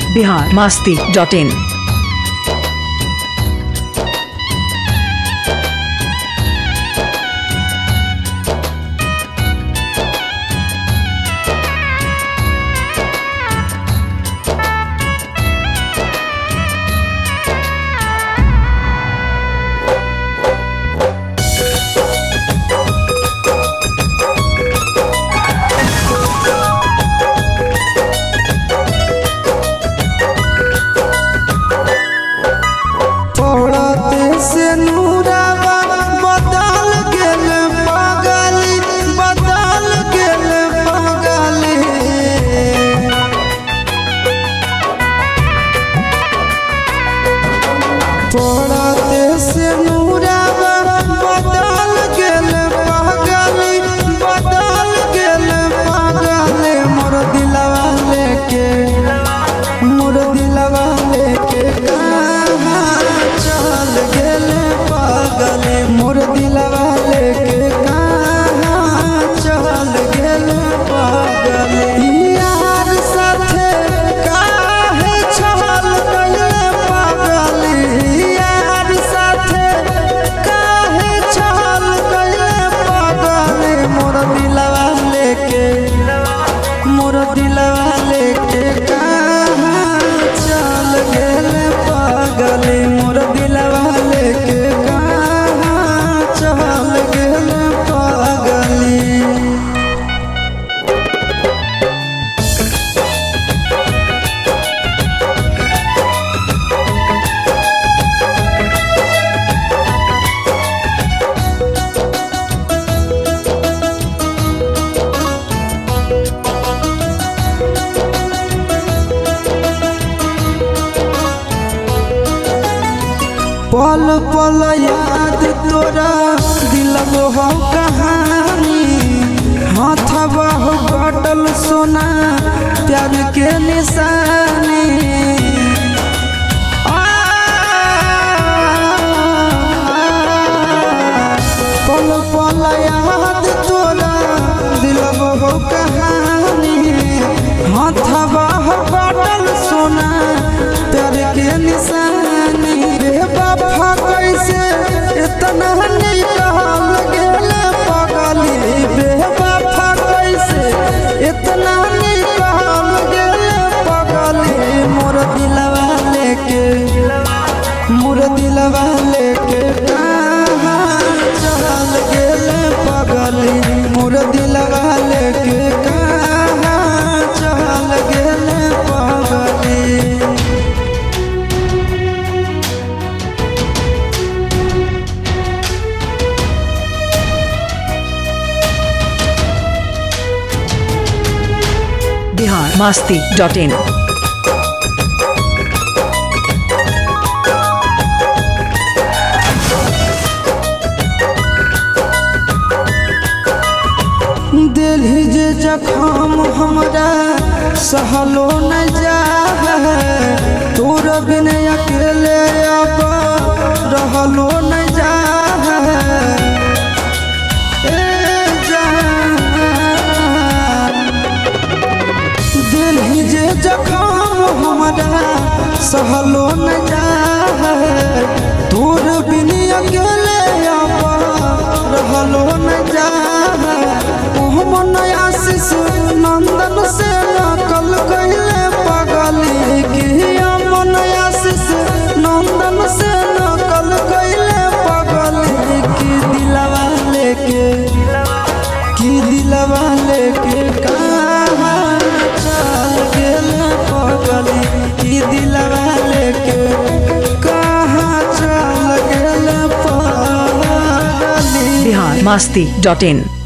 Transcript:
biharmasti.in। पड़ते से नूरावा बदल गेल पागली बदल गेल पागली मोर दिलवा लेके कहाँ चल गेल पागली मोर दिलवा लेके कहाँ चल गेल पागली यार साथे काहे छल गइले पागली मोर दिलवा लेके कहाँ चल गेल पागली मोर दिलवा लेके कहाँ चल गेल पागली। पल पल याद तोरा दिलबो हो कहानी हाथवा हो कटल सोना प्यार के निशानी पल पल याद तोरा दिलबो हो कहानी हाथवा हो कटल सोना प्यार के निशानी बेवफा कैसे इतना निकाल गेल पागली बेवफा कैसे इतना निकाल गेल पागली मोर दिलवा लेके कहाँ चल गेल पागली मोर दिलवा लेके कहाँ चल गेल पागली। biharmasti.in। दिल्ली जे जखम हमरा सहलो न जा तोर बिन अकेले अब रहलो न जा दिल्ली जे जखम हमरा सहलो न जा तोर बिन अकेले अब रहलो न जा आशीष नंदन से नकल कैले पागली की मन आशीष नंदन से नकल कैले पागली की दिलवा लेके कहाँ चल गेल पागली की दिलवा लेके कहाँ चल गेल पागली। biharmasti.in।